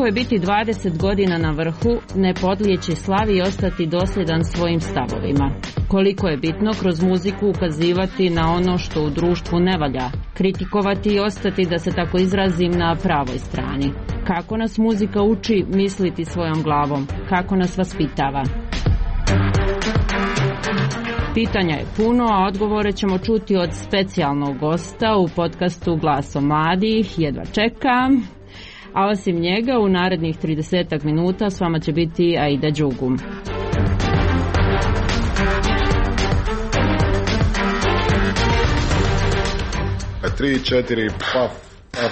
Koliko je biti 20 godina na vrhu, ne podlijeći slavi i ostati dosljedan svojim stavovima? Koliko je bitno kroz muziku ukazivati na ono što u društvu ne valja, kritikovati i ostati, da se tako izrazim, na pravoj strani? Kako nas muzika uči misliti svojom glavom? Kako nas vaspitava? Pitanja je puno, a odgovore ćemo čuti od specijalnog gosta u podcastu Glasom mladih. Jedva čekam. A osim njega, u narednih 30 minuta s vama će biti Aida Đugum. Tri, četiri, paf, paf.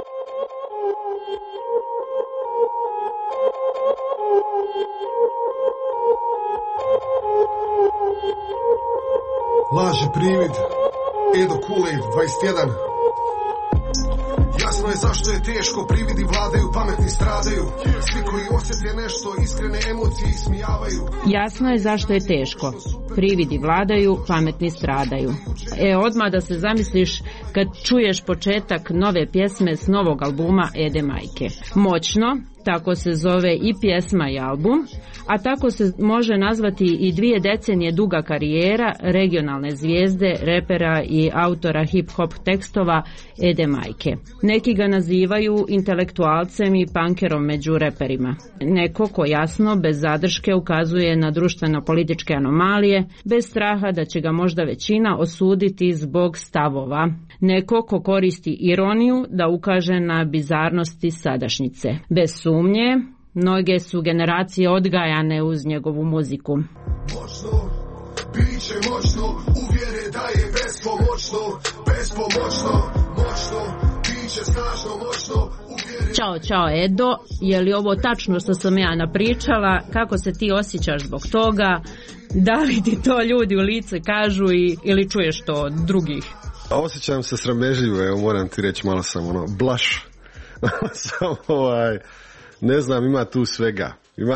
Laži privid, Edo Kool-Aid 21. Jasno je zašto je teško, prividi vladaju, pametni stradaju. Svi koji osjete nešto, iskrene emocije ismijavaju. Jasno je zašto je teško, prividi vladaju, pametni stradaju. Odmah da se zamisliš kad čuješ početak nove pjesme s novog albuma Ede Majke. Moćno, tako se zove i pjesma i album, a tako se može nazvati i 2 decenije duga karijera regionalne zvijezde, repera i autora hip-hop tekstova Ede Majke. Neki ga nazivaju intelektualcem i punkerom među reperima. Neko ko jasno, bez zadrške, ukazuje na društveno-političke anomalije, bez straha da će ga možda većina osuditi zbog stavova. Neko ko koristi ironiju da ukaže na bizarnosti sadašnjice. Bez sumnje, mnoge su generacije odgajane uz njegovu muziku. Moćno, biće moćno, uvjere da je bespomoćno, moćno, biće snažno, moćno, uvjere... Ćao Edo, je li ovo tačno što sam ja napričala? Kako se ti osjećaš zbog toga? Da li ti to ljudi u lice kažu ili čuješ to od drugih? Osjećam se sramežljivo, evo moram ti reći, malo sam blush. Ne znam, ima tu svega.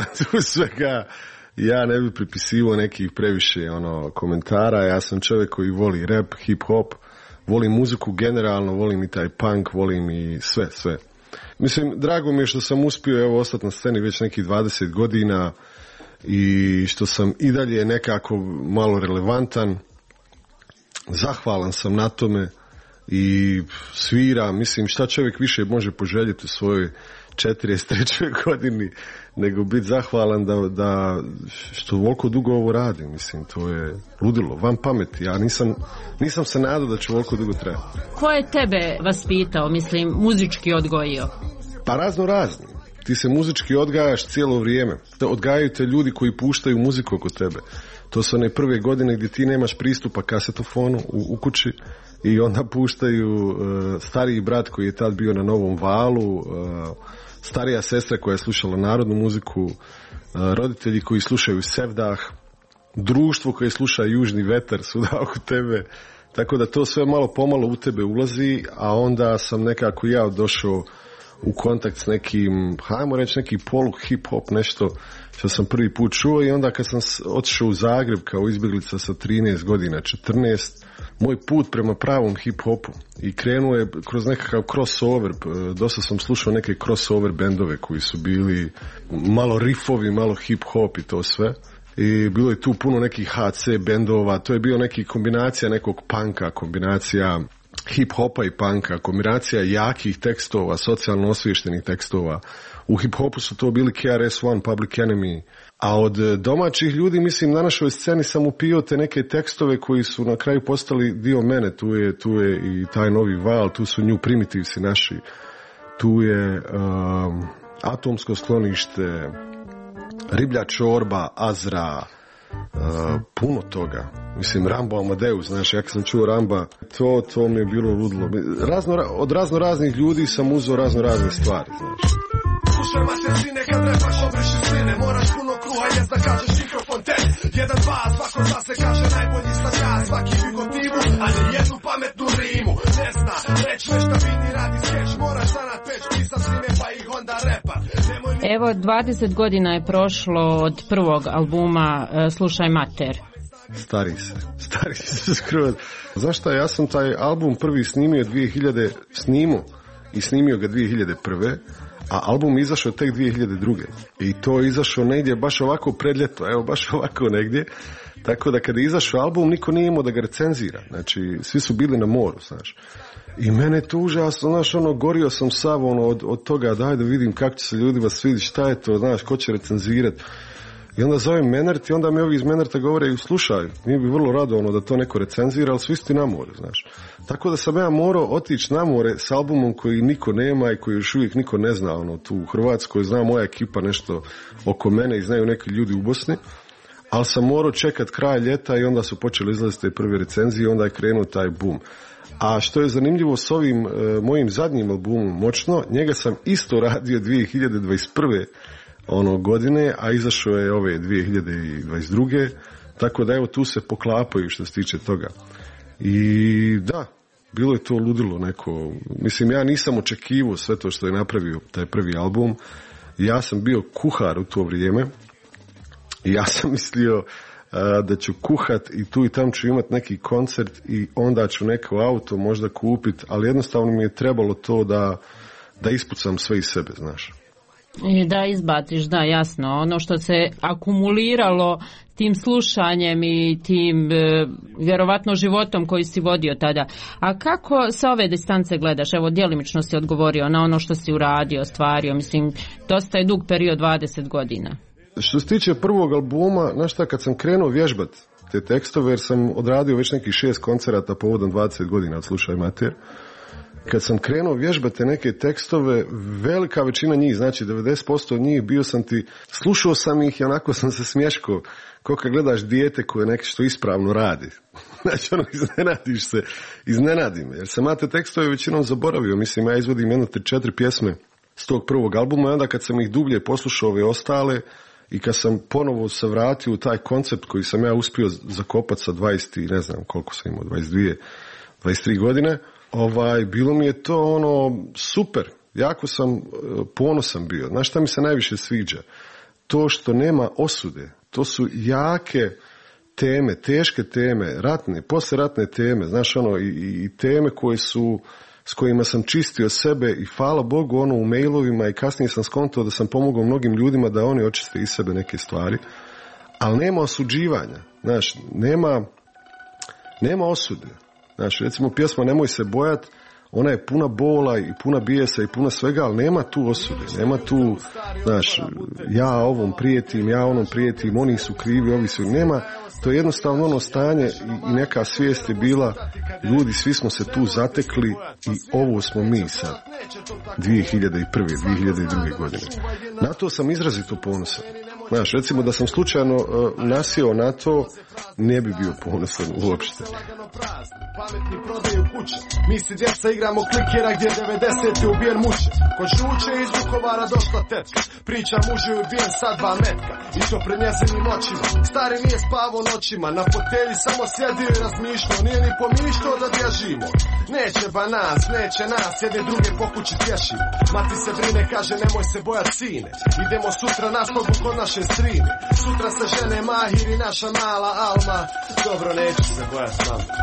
Ja ne bi pripisivao nekih previše komentara. Ja sam čovjek koji voli rap, hip hop, volim muziku generalno, volim i taj punk, volim i sve. Mislim, drago mi je što sam uspio ostati na sceni već nekih 20 godina i što sam i dalje nekako malo relevantan. Zahvalan sam na tome i sviram. Mislim, šta čovjek više može poželjeti u svojoj 43. godini nego biti zahvalan da što voliko dugo ovo radim. Mislim, to je ludilo, van pameti. Ja nisam se nadao da će voliko dugo trajati. Ko je tebe vaspitao, muzički odgojio? Pa razni. Ti se muzički odgajaš cijelo vrijeme. Odgajaju te ljudi koji puštaju muziku oko tebe. To su one prve godine gdje ti nemaš pristupa kasetofonu u kući i onda puštaju stariji brat koji je tad bio na Novom valu, starija sestra koja je slušala narodnu muziku, roditelji koji slušaju Sevdah, društvo koje sluša Južni vetar svuda oko tebe. Tako da to sve malo pomalo u tebe ulazi, a onda sam nekako ja došao u kontakt s nekim, hajmo reći neki poluk hip-hop, nešto što sam prvi put čuo, i onda kad sam otišao u Zagreb kao izbjeglica sa 13 godina, 14, moj put prema pravom hip-hopu i krenuo je kroz nekakav crossover. Dosta sam slušao neke crossover bendove koji su bili malo riffovi, malo hip-hop i to sve. I bilo je tu puno nekih HC bendova, to je bio neki kombinacija nekog punka, kombinacija hip-hopa i punka, kombinacija jakih tekstova, socijalno osviještenih tekstova. U hip-hopu su to bili KRS-One, Public Enemy, a od domaćih ljudi, mislim, na našoj sceni sam upio te neke tekstove koji su na kraju postali dio mene. Tu je i taj novi val, tu su New Primitivesi naši, tu je Atomsko sklonište, Riblja čorba, Azra, puno toga. Mislim, Rambo Amadeus, znaš, ja kad sam čuo Ramba, to mi je bilo ludilo. Od raznih ljudi sam uzeo razne stvari, znaš. Slušaj masecine kad repaš obriši sline, moraš puno kruha jest da kažeš mikrofon te. 1, 2, svako zna se kaže najbolji sam ja, svaki vigotivu, ali jednu pametnu rimu. Ne zna, reći nešto vini radi skeć, moraš zanat već pisat slime pa ih onda repa. Evo, 20 godina je prošlo od prvog albuma Slušaj mater. Stari se skroz. Znaš šta, ja sam taj album prvi snimio ga 2001. A album je izašao tek 2002. I to je izašao negdje baš ovako pred ljeto, evo baš ovako negdje. Tako da kada je izašao album, niko nije imao da ga recenzira. Znači, svi su bili na moru, znaš. I mene je to užasno, znaš, gorio sam sav, od toga, daj da vidim kako će se ljudima svidjeti, šta je to, znaš, ko će recenzirati. I onda zovem Menert i onda mi ovi iz Menerta govore, slušaj, mi bi vrlo rado da to neko recenzira, ali svi ste na more, znaš. Tako da sam ja morao otići na more s albumom koji niko nema i koji još uvijek niko ne zna, tu u Hrvatskoj zna moja ekipa nešto oko mene i znaju neki ljudi u Bosni, ali sam morao čekat kraj ljeta i onda su počeli izlaziti te prve recenzije i onda je krenuo taj boom. A što je zanimljivo s ovim mojim zadnjim albumom Moćno, njega sam isto radio 2021. Godine, a izašao je ove 2022. Tako da evo tu se poklapaju što se tiče toga. I da, bilo je to ludilo neko. Mislim, ja nisam očekivao sve to što je napravio taj prvi album. Ja sam bio kuhar u to vrijeme i ja sam mislio da ću kuhat i tu i tam ću imat neki koncert i onda ću neko auto možda kupit, ali jednostavno mi je trebalo to da ispucam sve iz sebe, znaš. I da izbaciš, da, jasno. Ono što se akumuliralo tim slušanjem i tim vjerovatno životom koji si vodio tada. A kako sa ove distance gledaš? Evo, djelimično si odgovorio na ono što si uradio, ostvario. Mislim, dosta je dug period, 20 godina. Što se tiče prvog albuma, znaš šta, kad sam krenuo vježbat te tekstove, jer sam odradio već nekih 6 koncerata povodom 20 godina od Slušaj Mater, kad sam krenuo vježbati neke tekstove, velika većina njih, znači 90% njih, bio sam slušao sam ih i onako sam se smješkao, kao kad gledaš dijete koje nešto što ispravno radi. Znači, iznenadiš se, iznenadi me, jer sam ja te tekstove većinom zaboravio, mislim, ja izvodim 1-4 pjesme s tog prvog albuma i onda kad sam ih dublje poslušao ove ostale i kad sam ponovo se vratio u taj koncept koji sam ja uspio zakopati sa 20 i ne znam koliko sam imao, 23 godine, bilo mi je to super, jako sam ponosan bio. Znaš šta mi se najviše sviđa? To što nema osude, to su jake teme, teške teme, ratne, posleratne teme, znaš i teme koje su, s kojima sam čistio sebe i hvala Bogu u mailovima i kasnije sam skontao da sam pomogao mnogim ljudima da oni očiste iz sebe neke stvari, ali nema osuđivanja, znaš, nema osude. Znači, recimo pjesma Nemoj se bojat, ona je puna bola i puna bijesa i puna svega, ali nema tu osude, nema tu, znaš, ja ovom prijetim, ja onom prijetim, oni su krivi, ovi su, nema, to je jednostavno stanje i neka svijest je bila, ljudi, svi smo se tu zatekli i ovo smo mi sad, 2001. 2002. godine. Na to sam izrazito ponosan. Znaš, recimo da sam slučajno nasjeo na to, ne bi bio ponosan uopšte. Pametni prodaju kuće, mi si djeca igramo klikera gdje 90. ubijen muče. Ko žuče iz Vukovara došla tetka, priča mužu je ubijen sa 2 metka, i to pred njezinim očima. Stari nije spavao noćima, na fotelji samo sjedio i razmišljao, nije ni pomišljao da bježimo. Neće nas, jedne druge po kući tješimo. Mati se brine, kaže nemoj se bojat sine, idemo sutra na slogu kod naše strine. Sutra se žene Mahir i naša mala Alma, dobro neću se bojat s vama.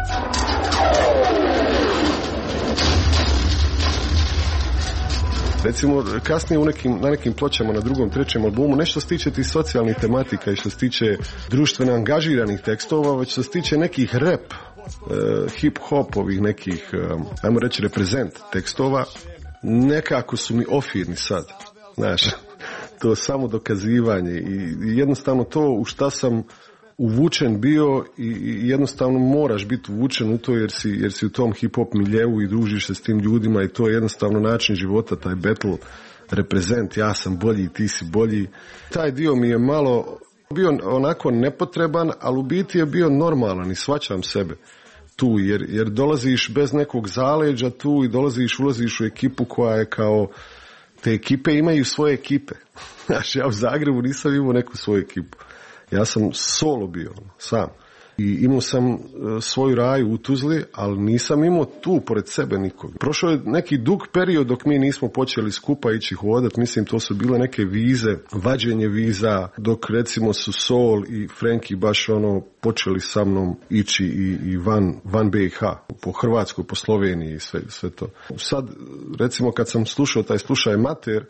Recimo, kasnije na nekim pločama na 2., 3. albumu, nešto se tiče tih socijalnih tematika i što se tiče društveno angažiranih tekstova, već što se tiče nekih rap, hip-hop, ovih nekih, ajmo reći, reprezent tekstova, nekako su mi ofirni sad, znaš, to samo dokazivanje i jednostavno to u šta sam uvučen bio i jednostavno moraš biti uvučen u to jer si u tom hip-hop miljeu i družiš se s tim ljudima i to je jednostavno način života, taj battle, reprezent, ja sam bolji, ti si bolji. Taj dio mi je malo bio onako nepotreban, ali u biti je bio normalan i shvaćam sebe tu jer dolaziš bez nekog zaleđa tu i ulaziš u ekipu koja je kao, te ekipe imaju svoje ekipe. Znaš, ja u Zagrebu nisam imao neku svoju ekipu. Ja sam solo bio, sam. I imao sam svoju raju u Tuzli, ali nisam imao tu pored sebe nikog. Prošao je neki dug period dok mi nismo počeli skupa ići hodat. Mislim, to su bile neke vize, vađenje viza, dok recimo su Sol i Frenki baš počeli sa mnom ići i van BiH, po Hrvatskoj, po Sloveniji i sve to. Sad, recimo, kad sam slušao taj Slušaj Mater,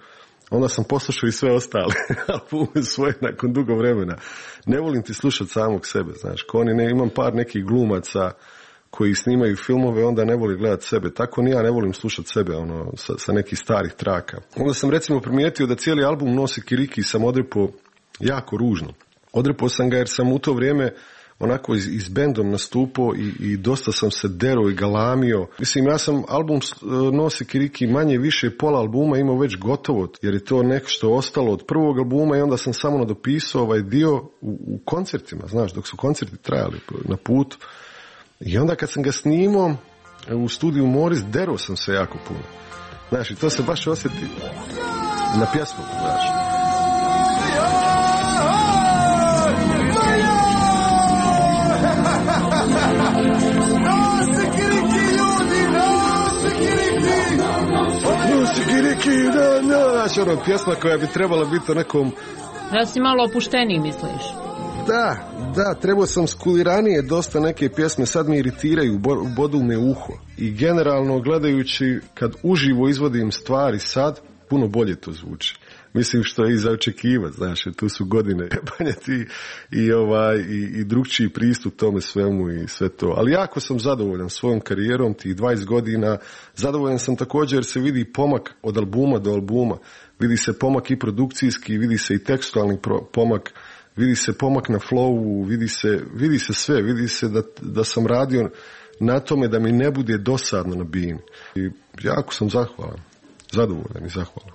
Onda sam poslušao i sve ostale albume svoje nakon dugo vremena. Ne volim ti slušati samog sebe, znaš. Imam par nekih glumaca koji snimaju filmove, onda ne voli gledati sebe. Tako ni ja ne volim slušati sebe sa nekih starih traka. Onda sam recimo primijetio da cijeli album nosi kiriki i sam odrepao jako ružno. Odrepao sam ga jer sam u to vrijeme onako iz bendom nastupao i dosta sam se derao i galamio. Mislim, ja sam album nosi kiriki manje više pola albuma imao već gotovo, jer je to nešto ostalo od prvog albuma i onda sam samo nadopisao ovaj dio u koncertima, znaš, dok su koncerti trajali na putu. I onda kad sam ga snimao u studiju Moris, derao sam se jako puno. Znaš, i to se baš osjeti na pjesmu, znaš. Znaš, ono, pjesma koja bi trebala biti o nekom... Da si malo opušteniji, misliš? Da, trebao sam skuliranije dosta neke pjesme, sad me iritiraju, bodu me uho. I generalno gledajući, kad uživo izvodim stvari sad, puno bolje to zvuči. Mislim što je i za očekivati, znaš, tu su godine banjati i drugčiji pristup tome svemu i sve to. Ali jako sam zadovoljan svojom karijerom, tih 20 godina. Zadovoljan sam također jer se vidi pomak od albuma do albuma. Vidi se pomak i produkcijski, vidi se i tekstualni pomak, vidi se pomak na flowu, vidi se sve, vidi se da sam radio na tome da mi ne bude dosadno na bini. I jako sam zahvalan, zadovoljan i zahvalan.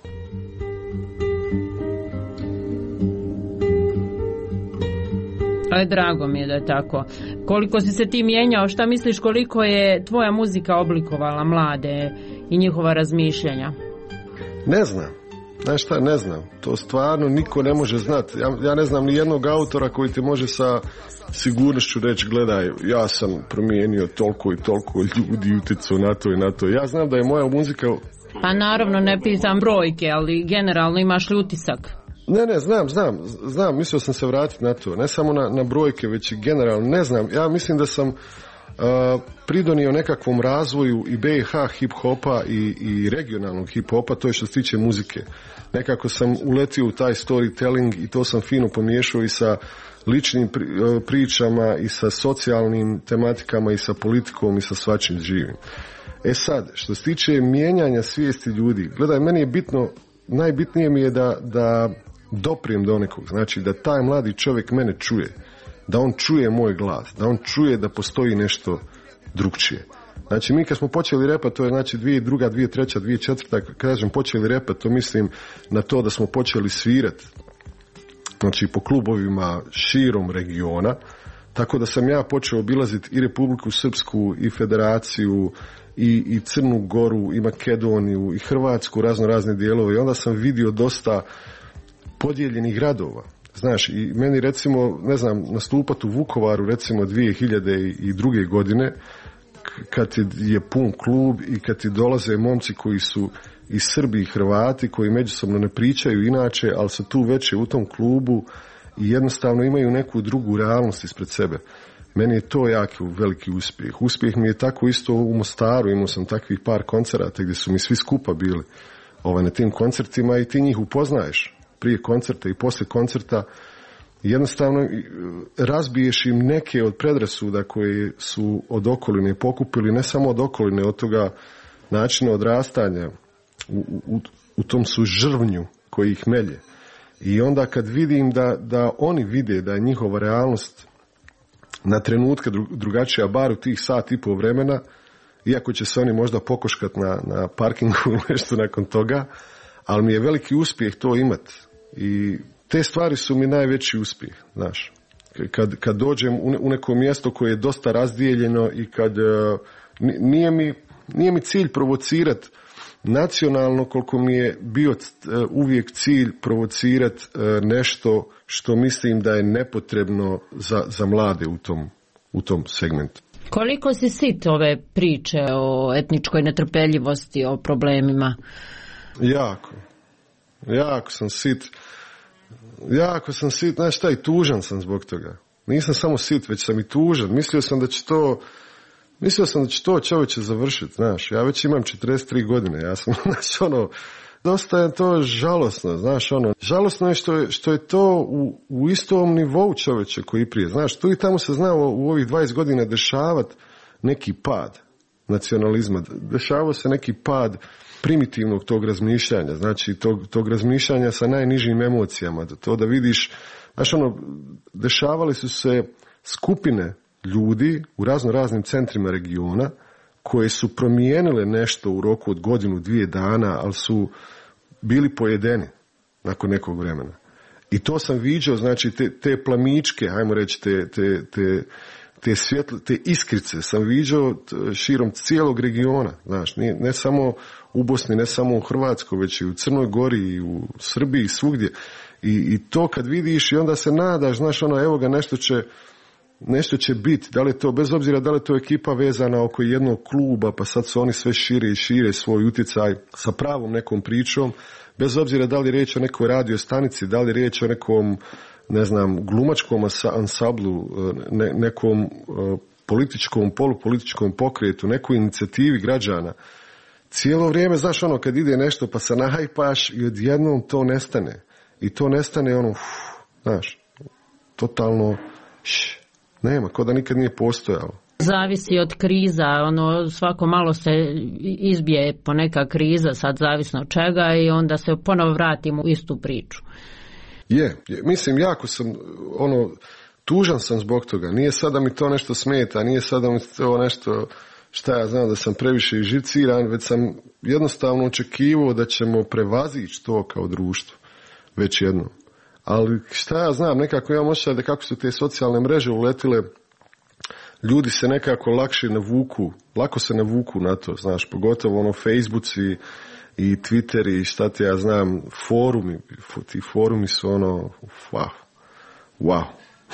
Drago mi je da je tako. Koliko si se ti mijenjao, šta misliš koliko je tvoja muzika oblikovala mlade i njihova razmišljanja? Ne znam. Znaš šta, ne znam. To stvarno niko ne može znati. Ja ne znam ni jednog autora koji ti može sa sigurnošću reći, gledaj, ja sam promijenio toliko i toliko ljudi, utjecao na to i na to. Ja znam da je moja muzika... Pa naravno ne pitam brojke, ali generalno imaš li utisak? Ne, znam, mislio sam se vratiti na to, ne samo na brojke, već i generalno, ne znam, ja mislim da sam pridonio nekakvom razvoju i BiH hip-hopa i regionalnog hip-hopa, to je što se tiče muzike. Nekako sam uletio u taj storytelling i to sam fino pomiješao i sa ličnim pričama i sa socijalnim tematikama i sa politikom i sa svačim živim. E sad, što se tiče mijenjanja svijesti ljudi, gledaj, meni je bitno, najbitnije mi je da doprijem do nekog, znači da taj mladi čovjek mene čuje, da on čuje moj glas, da on čuje da postoji nešto drugčije. Znači mi kad smo počeli repat, to je znači 2002, 2003, 2004, kad kažem počeli repat, to mislim na to da smo počeli svirati, znači po klubovima širom regiona, tako da sam ja počeo obilaziti i Republiku Srpsku i Federaciju i Crnu Goru i Makedoniju i Hrvatsku, razne dijelove, i onda sam vidio dosta podijeljenih gradova. Znaš, i meni recimo, ne znam, nastupat u Vukovaru recimo 2002. godine, kad je pun klub i kad ti dolaze momci koji su i Srbi i Hrvati, koji međusobno ne pričaju inače, ali su tu veće u tom klubu i jednostavno imaju neku drugu realnost ispred sebe. Meni je to jako veliki uspjeh. Uspjeh mi je tako isto u Mostaru, imao sam takvih par koncerata gdje su mi svi skupa bili na tim koncertima i ti njih upoznaješ prije koncerta i poslije koncerta. Jednostavno razbiješ im neke od predrasuda koje su od okoline pokupili, ne samo od okoline, od toga načina odrastanja u tom su žrvnju koji ih melje. I onda kad vidim da oni vide da je njihova realnost na trenutke drugačija, bar u tih sat i pol vremena, iako će se oni možda pokoškati na parkingu ili nešto nakon toga, ali mi je veliki uspjeh to imati. I te stvari su mi najveći uspjeh, znaš. Kad dođem u neko mjesto koje je dosta razdijeljeno i kad nije mi cilj provocirati nacionalno, koliko mi je bio uvijek cilj provocirati nešto što mislim da je nepotrebno za mlade u tom segmentu. Koliko si sit ove priče o etničkoj netrpeljivosti, o problemima? Jako sam sit. Znaš šta, i tužan sam zbog toga. Nisam samo sit, već sam i tužan. Mislio sam da će to čovječe završiti, znaš. Ja već imam 43 godine. Ja sam, Dosta je to žalosno, znaš, žalosno je što je to u istom nivou čoveče koji prije, znaš, tu i tamo se znao u ovih 20 godina dešavati neki pad nacionalizma, dešavao se neki pad primitivnog tog razmišljanja, znači tog razmišljanja sa najnižim emocijama, to da vidiš, znaš, dešavali su se skupine ljudi u raznim centrima regiona koje su promijenile nešto u roku od godinu, 2 dana, ali su bili pojedeni nakon nekog vremena. I to sam viđao, znači te plamičke, hajmo reći, te iskrice sam viđao širom cijelog regiona, znaš, ne samo u Bosni, ne samo u Hrvatskoj, već i u Crnoj Gori, i u Srbiji, svugdje. I to kad vidiš i onda se nadaš, znaš, evo ga, nešto će biti, da li je to, bez obzira da li je to ekipa vezana oko jednog kluba, pa sad su oni sve šire i šire svoj utjecaj sa pravom nekom pričom, bez obzira da li je riječ o nekoj radio stanici, da li je riječ o nekom, ne znam, glumačkom ansamblu, nekom političkom, polupolitičkom pokretu, nekoj inicijativi građana. Cijelo vrijeme, znaš, kad ide nešto pa se nahajpaš i odjednom to nestane. I to nestane, znaš, totalno, nema, ko da nikad nije postojalo. Zavisi od kriza, svako malo se izbije po neka kriza, sad zavisno od čega, i onda se ponovo vratimo u istu priču. Mislim, jako sam, tužan sam zbog toga. Nije sad da mi to nešto smeta, nije sad da mi to nešto, šta ja znam, da sam previše živciran, već sam jednostavno očekivao da ćemo prevazići to kao društvo. Već jednom. Ali šta ja znam, nekako imam osjećaj da kako su te socijalne mreže uletile, ljudi se nekako lako se navuku na to, znaš, pogotovo Facebooci i Twitteri i šta ti ja znam, forumi, ti forumi su wow.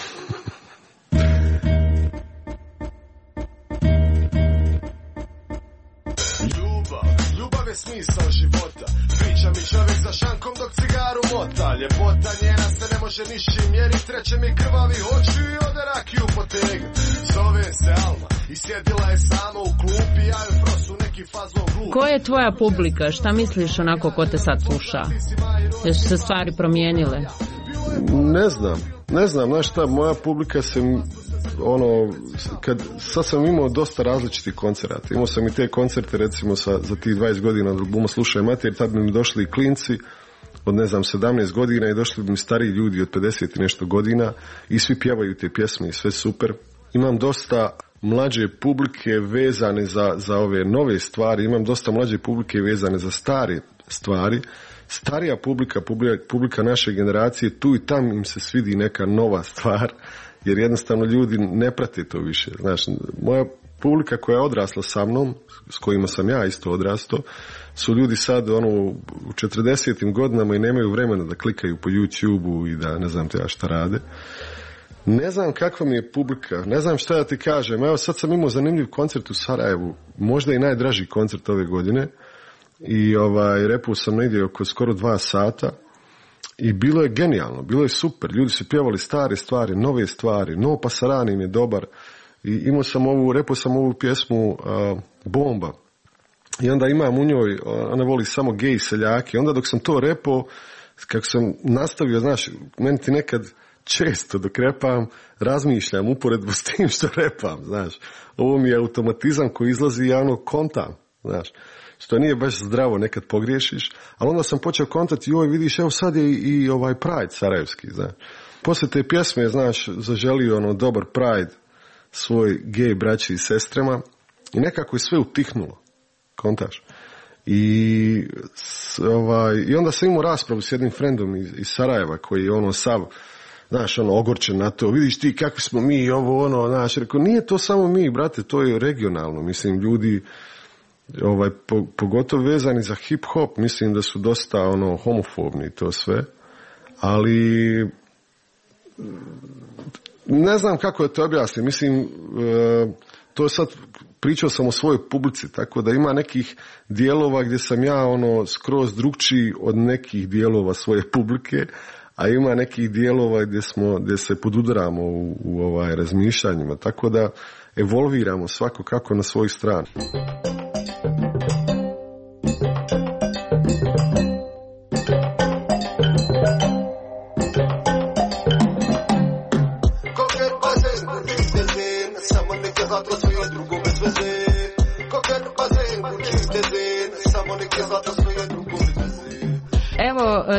Ljubav je smisao života. Priča mi čovjek za šankom dok cigaru mota. Ljepota njena se ne može nišćim mjerit. Treće mi krvavi oči i ode rakiju potegnu. Zove se Alma i sjedila je sama u klupi. Ja joj prosu neki fazon glup. Ko je tvoja publika? Šta misliš onako ko te sad sluša? Jesu se stvari promijenile? Ne znam, znaš šta, moja publika se, sad sam imao dosta različitih koncerata. Imao sam i te koncerte, recimo, za tih 20 godina od albuma Slušaj Mater, tad bi mi došli i klinci od, 17 godina i došli bi mi stariji ljudi od 50 i nešto godina i svi pjevaju te pjesme i sve super. Imam dosta mlađe publike vezane za ove nove stvari, imam dosta mlađe publike vezane za stare stvari. Starija publika naše generacije, tu i tam im se svidi neka nova stvar, jer jednostavno ljudi ne prate to više. Znaš, moja publika koja je odrasla sa mnom, s kojima sam ja isto odrastao, su ljudi sad u 40. godinama i nemaju vremena da klikaju po YouTube-u i da ne znam te ja šta rade. Ne znam kakva mi je publika, ne znam šta da ti kažem. Evo sad sam imao zanimljiv koncert u Sarajevu, možda i najdraži koncert ove godine. I repao sam negdje oko skoro 2 sata i bilo je genijalno, bilo je super, ljudi su pjevali stare stvari, nove stvari, No Pasarani im je dobar i repao sam ovu pjesmu Bomba i onda imam u njoj, ona voli samo gej seljaki, onda dok sam to repao, kako sam nastavio, znaš, meni ti nekad često dok repam, razmišljam uporedbu s tim što repam, znaš, ovo mi je automatizam koji izlazi i ja kontam, znaš. Što nije baš zdravo, nekad pogriješiš, ali onda sam počeo kontati, vidiš, evo sad je i Pride sarajevski, znaš. Poslije te pjesme, znaš, zaželio dobar Pride svoj gej braći i sestrama i nekako je sve utihnulo, kontaš. I onda sam imao raspravu s jednim frendom iz Sarajeva koji je sav, znaš, ogorčen na to, vidiš ti kakvi smo mi, znaš, rekao, nije to samo mi, brate, to je regionalno, mislim, ljudi, pogotovo vezani za hip hop, mislim da su dosta homofobni i to sve, ali ne znam kako je to objasniti, mislim, to je sad, pričao sam o svojoj publici, tako da ima nekih dijelova gdje sam ja skroz drugčiji od nekih dijelova svoje publike, a ima nekih dijelova gdje se podudaramo u razmišljanjima, tako da evolviramo svako kako na svojoj strani.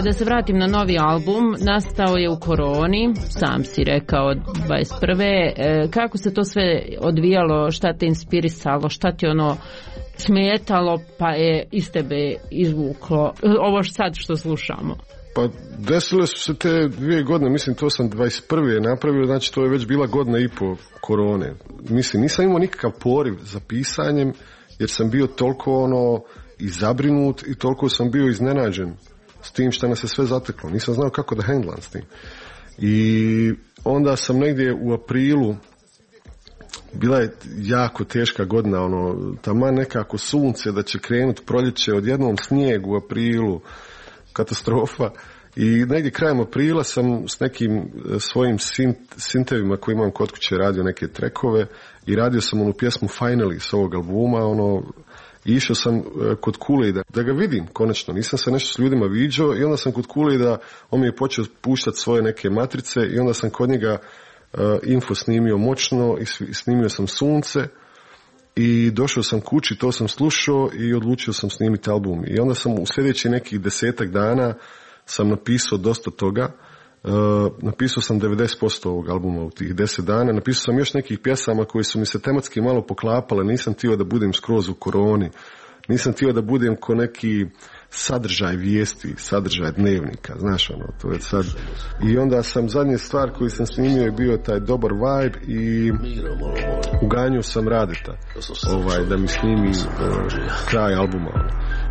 Da se vratim na novi album, nastao je u koroni, sam si rekao 21. Kako se to sve odvijalo, šta te inspirisalo, šta ti smetalo pa je iz tebe izvuklo ovo sad što slušamo? Pa desile su se te 2 godine, mislim to sam 21. napravio, znači to je već bila godina i po korone. Mislim, nisam imao nikakav poriv za pisanjem, jer sam bio toliko i zabrinut i toliko sam bio iznenađen s tim što nas se sve zateklo. Nisam znao kako da handlam s tim. I onda sam negdje u aprilu, bila je jako teška godina, taman nekako sunce da će krenuti proljeće, odjednom snijeg u aprilu, katastrofa. I negdje krajem aprila sam s nekim svojim sintevima koji imam kod kuće radio neke trekove i radio sam onu pjesmu Finally s ovog albuma, i išao sam kod Kool-Aida da ga vidim konačno, nisam se nešto s ljudima viđao i onda sam kod Kool-Aida, on mi je počeo puštati svoje neke matrice i onda sam kod njega info snimio Moćno i snimio sam Sunce i došao sam kući, to sam slušao i odlučio sam snimiti album. I onda sam u sljedećih nekih 10 dana sam napisao dosta toga. Napisao sam 90% ovog albuma u tih 10 dana. Napisao sam još nekih pjesama koje su mi se tematski malo poklapale. Nisam htio da budem skroz u koroni. Nisam htio da budem ko neki sadržaj vijesti, sadržaj dnevnika, znaš to je sad. I onda sam, zadnja stvar koju sam snimio je bio taj dobar vibe i uganjio sam Radeta da mi snimi kraj albuma.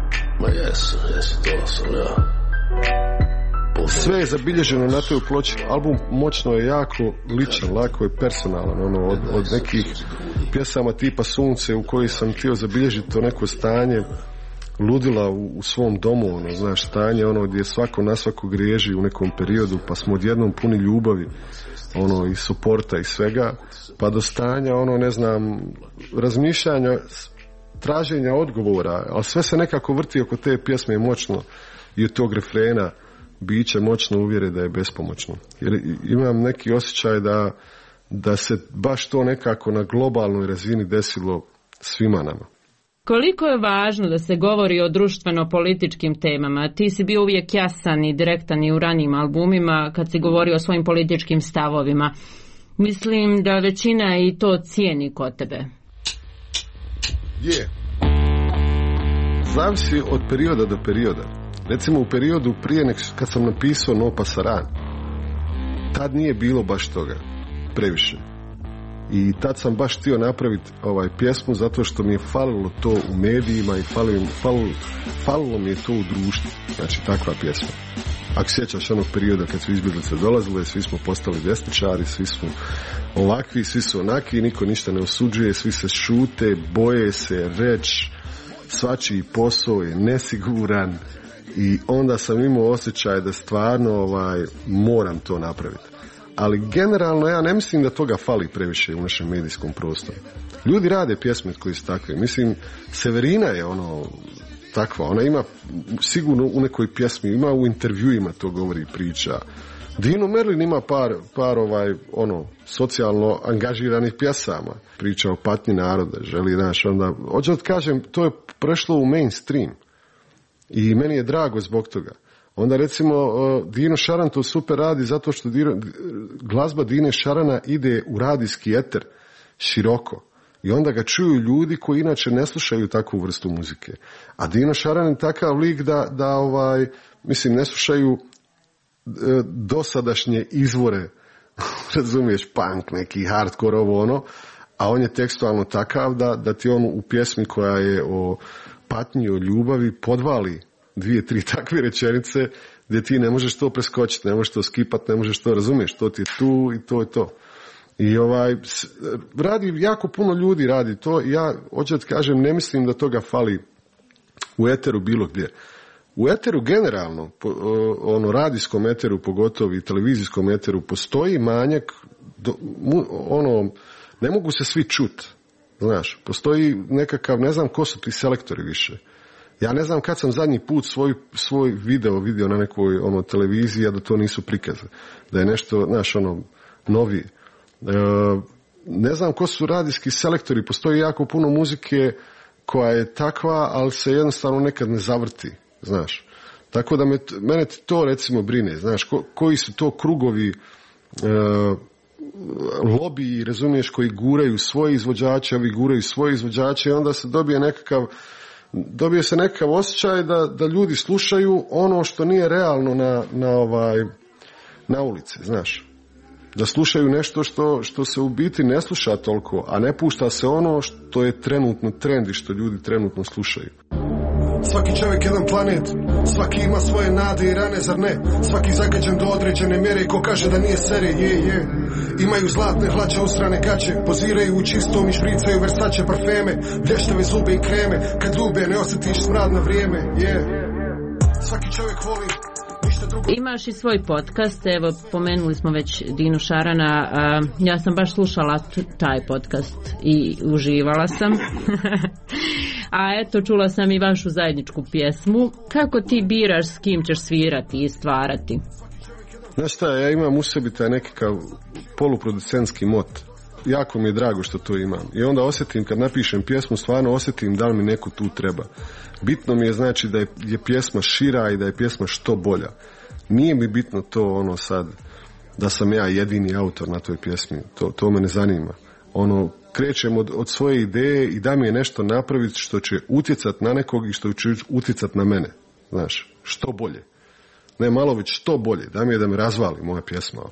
Sve je zabilježeno na toj ploči. Album Moćno je jako ličan, lako je personalan, od nekih pjesama tipa Sunce u kojoj sam htio zabilježiti to neko stanje ludila u svom domu, znaš, stanje gdje svako na svako griježi u nekom periodu, pa smo odjednom puni ljubavi, i suporta i svega, pa do stanja, ne znam, razmišljanja, traženja odgovora, ali sve se nekako vrti oko te pjesme Moćno i od tog refrena biće moćno uvjere da je bespomoćno. Jer imam neki osjećaj da se baš to nekako na globalnoj razini desilo svima nama. Koliko je važno da se govori o društveno-političkim temama? Ti si bio uvijek jasan i direktan i u ranijim albumima kad si govorio o svojim političkim stavovima. Mislim da većina i to cijeni kod tebe. Zavisi od perioda do perioda. Recimo u periodu prije kad sam napisao No Pasaran, tad nije bilo baš toga previše. I tad sam baš htio napraviti pjesmu zato što mi je falilo to u medijima i falilo mi je to u društvu. Znači takva pjesma. Ako sjećaš onog perioda kad su izbjeglice dolazile, svi smo postali desničari, svi smo ovakvi, svi su onaki, niko ništa ne osuđuje, svi se šute, boje se reći, svačiji posao je nesiguran. I onda sam imao osjećaj da stvarno moram to napraviti. Ali generalno ja ne mislim da toga fali previše u našem medijskom prostoru. Ljudi rade pjesme koji su takve. Mislim, Severina je takva. Ona ima sigurno u nekoj pjesmi, ima u intervjuima, to govori, priča. Dino Merlin ima par socijalno angažiranih pjesama. Priča o patnji naroda, želi, onda... Hoću da kažem, to je prešlo u mainstream. I meni je drago zbog toga. Onda recimo Dino Šaran to super radi zato što glazba Dine Šarana ide u radijski eter široko. I onda ga čuju ljudi koji inače ne slušaju takvu vrstu muzike. A Dino Šaran je takav lik da ne slušaju dosadašnje izvore, razumiješ, punk, neki hardcore, a on je tekstualno takav da ti on u pjesmi koja je o patnji, o ljubavi podvali 2-3 takve rečenice gdje ti ne možeš to preskočiti, ne možeš to skipati, ne možeš to, razumiješ, to ti je tu i to je to. I radi, jako puno ljudi radi to i ja hoću da kažem, ne mislim da toga fali u eteru bilo gdje. U eteru generalno, radijskom eteru pogotovo i televizijskom eteru postoji manjak, ne mogu se svi čuti. Znaš, postoji nekakav, ne znam ko su ti selektori više. Ja ne znam kad sam zadnji put svoj video vidio na nekoj televiziji, a da to nisu prikaze. Da je nešto, znaš, novi. Ne znam ko su radijski selektori, postoji jako puno muzike koja je takva, ali se jednostavno nekad ne zavrti, znaš. Tako da mene to recimo brine, znaš, koji su to krugovi lobiji, razumiješ, koji guraju svoje izvođače, ovi guraju svoje izvođače i onda se dobije se nekakav osjećaj da ljudi slušaju ono što nije realno na ulici, znaš. Da slušaju nešto što se u biti ne sluša toliko, a ne pušta se ono što je trenutno trend i što ljudi trenutno slušaju. Svaki čovjek jedan planet, svaki ima svoje nade i rane, zar ne? Svaki zagađen do određene mjere, ko kaže da nije sere, je. Imaju zlatne hlače, usrane gaće, poziraju u čistom i špricaju Versace parfeme, blještave zube i kreme, kad ljube ne osjetiš smrad na vrijeme, je. Svaki čovjek voli. Imaš i svoj podcast, evo pomenuli smo već Dinu Šarana, ja sam baš slušala taj podcast i uživala sam. A eto, čula sam i vašu zajedničku pjesmu. Kako ti biraš s kim ćeš svirati i stvarati? Znaš šta, ja imam u sebi taj nekakav poluproducentski mot. Jako mi je drago što to imam. I onda osjetim, kad napišem pjesmu, stvarno osjetim da li mi neko tu treba. Bitno mi je znači da je pjesma šira i da je pjesma što bolja. Nije mi bitno to sad da sam ja jedini autor na toj pjesmi. To me ne zanima. Krećem od svoje ideje i da mi je nešto napraviti što će utjecat na nekog i što će utjecat na mene. Znaš, što bolje. Ne malo već što bolje. Da mi je da me razvali moja pjesma.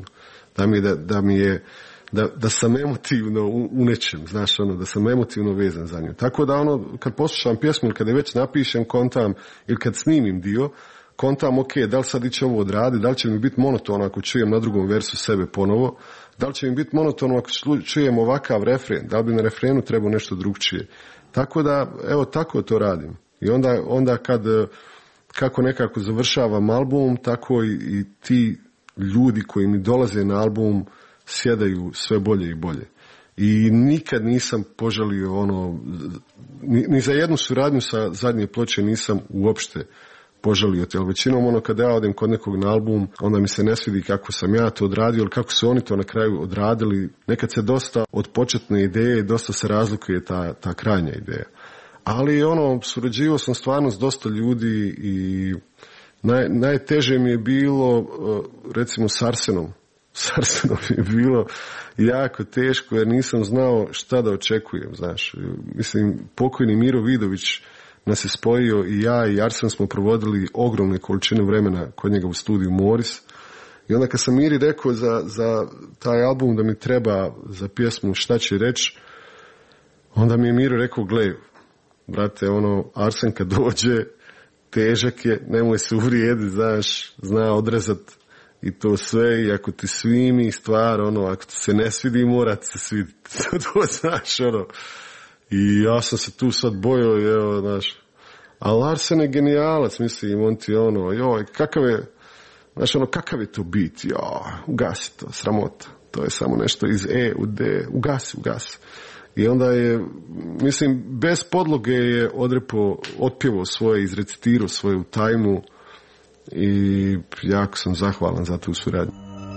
Da sam emotivno u nečem, znaš, da sam emotivno vezan za nju. Tako da kad poslušam pjesmu ili kad je već napišem, kontam, ili kad snimim dio, kontam, ok, da li sad iće ovo odradi, da li će mi biti monotono ako čujem na drugom versu sebe ponovo, da li će mi biti monotono ako čujem ovakav refren, da li bi na refrenu trebao nešto drugčije. Tako da, evo, tako to radim. I onda kako nekako završavam album, tako i ti ljudi koji mi dolaze na album sjedaju sve bolje i bolje. I nikad nisam poželio ni za jednu suradnju sa zadnje ploče nisam uopšte poželio. Jer većinom kada ja odem kod nekog na album, onda mi se ne svidi kako sam ja to odradio ili kako su oni to na kraju odradili. Nekad se dosta od početne ideje, dosta se razlikuje ta krajnja ideja. Ali surađivao sam stvarno s dosta ljudi i najteže mi je bilo recimo s Arsenom. S Arsenom je bilo jako teško jer nisam znao šta da očekujem, znaš. Mislim, pokojni Miro Vidović nas je spojio i ja i Arsen smo provodili ogromne količine vremena kod njega u studiju Moris. I onda kad sam Miri rekao za taj album da mi treba za pjesmu Šta će reći, onda mi je Miro rekao, gle, brate, Arsen kad dođe, težak je, nemoj se uvrijediti, znaš, zna odrezat i to sve, i ako ti svimi stvar, ako ti se ne svidi, mora ti se sviditi. To znaš, I ja sam se tu sad bojao, evo, znaš. Ali Arsen je genijalac, mislim, on ti joj, kakav je to bit, ugasi to, sramota. To je samo nešto iz E u D, ugasi. I onda je, mislim, bez podloge je otpjevao svoje, izrecitirao svoje u tajmu i jako sam zahvalan za tu suradnju.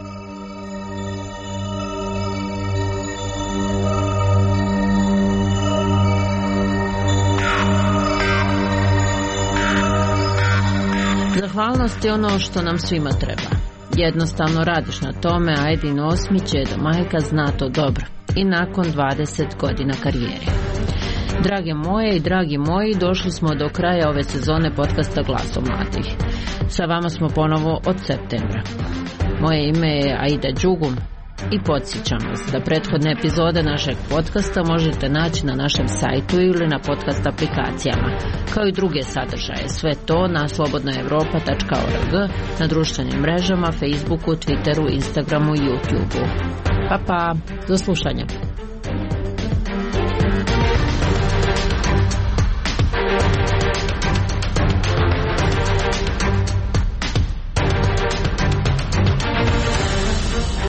Zahvalnost je ono što nam svima treba. Jednostavno radiš na tome, a Edin Osmić, Edo Majka, zna to dobro. I nakon 20 godina karijere. Drage moje i dragi moji, došli smo do kraja ove sezone podcasta Glasom mladih. Sa vama smo ponovo od septembra. Moje ime je Aida Đugum i podsjećam vas da prethodne epizode našeg podcasta možete naći na našem sajtu ili na podcast aplikacijama, kao i druge sadržaje. Sve to na slobodnaevropa.org, na društvenim mrežama, Facebooku, Twitteru, Instagramu i YouTubeu. Pa, do slušanja.